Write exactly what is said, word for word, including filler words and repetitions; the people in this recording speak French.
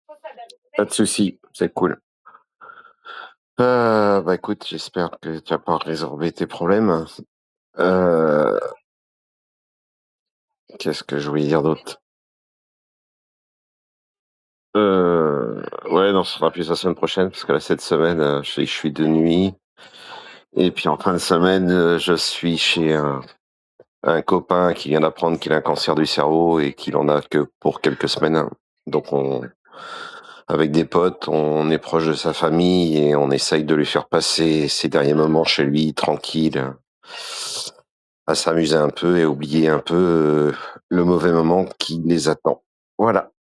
Pas de souci, c'est cool. Euh, bah écoute, j'espère que tu vas pas résorber tes problèmes. Euh, qu'est-ce que je voulais dire d'autre? Euh, ouais, non, ce sera plus la semaine prochaine, parce que là, cette semaine, euh, je, je suis de nuit. Et puis en fin de semaine, euh, je suis chez un, un copain qui vient d'apprendre qu'il a un cancer du cerveau et qu'il en a que pour quelques semaines, hein. Donc on, avec des potes, on est proche de sa famille et on essaye de lui faire passer ses derniers moments chez lui, tranquille, à s'amuser un peu et oublier un peu euh, le mauvais moment qui les attend. Voilà.